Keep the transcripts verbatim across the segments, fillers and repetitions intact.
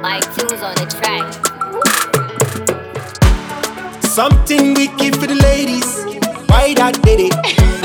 Mike Two's on the track. Something wicked for the ladies. Why that did it?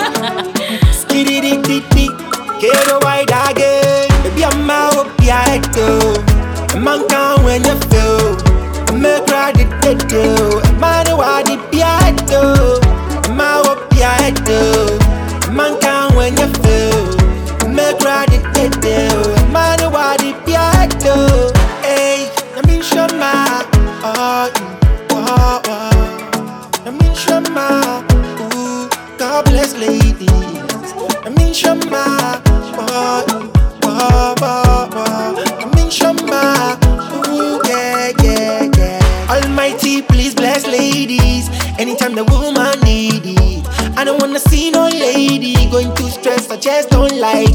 Skiddy dick dick dick. Kero why that again? Baby I'm out of your head though. A man can when you feel. A man cry the dead though. A man why the beard though. A man up your head though. A man can when you feel. A man cry the dead though. A man why the beard though. Hey, I mean show my oh, oh, oh. I mean Shama, ooh, God bless ladies. I mean Shama, oh, oh, oh, oh. I mean Shama, ooh, yeah, yeah, yeah. Almighty, please bless ladies. Anytime the woman need it. I don't wanna see no lady going through stress, I just don't like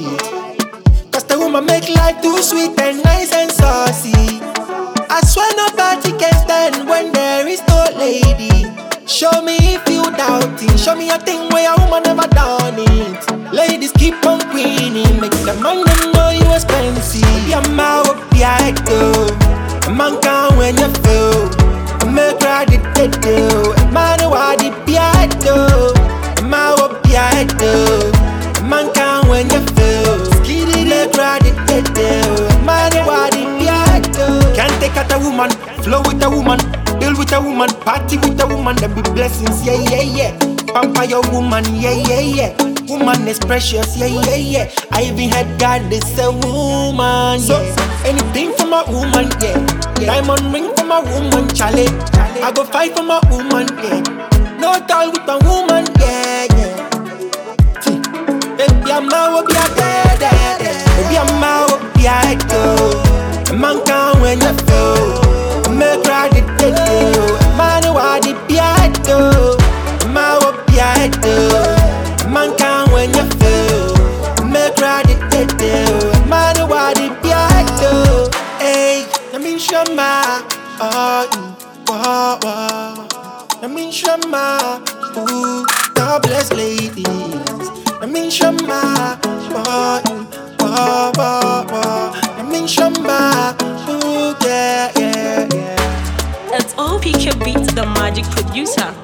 it. Cause the woman make life too sweet and nice and saucy. I swear nobody can stand when there is no lady. Show me if you doubt it. Show me a thing where a woman never done it. Ladies keep on queening. Make the man them know you expensive. Your mouth up your head though. A man can when you feel. A man cry the dead though. A man why the beard though. A man up your head though. A man can when you feel. Skiddy they cry the dead though. A man why the beard though. Can't take out a woman, flow with a woman. Deal with a woman, party with a woman, there be blessings, yeah, yeah, yeah. Pamper your woman, yeah, yeah, yeah. Woman is precious, yeah, yeah, yeah. I even had God, this a woman, so yeah. Anything from a woman, yeah. Diamond ring from a woman, Charlie. I go fight for my woman, yeah. No tall with a woman, yeah, yeah. See, baby, I'm out of your dead, baby, I'm out of your head, though. A man can when you feel. Me cry the dead though. Man why the beard though. Man up your head though. Man can when you feel. Me cry the dead though. Man why the beard though. Hey, I mean Shama, oh, oh, oh. I mean Shama, ooh, God bless ladies. I mean Shama, oh, oh, oh, oh. I mean Shama, ooh, yeah, yeah, yeah. It's O P K Beats, the magic producer.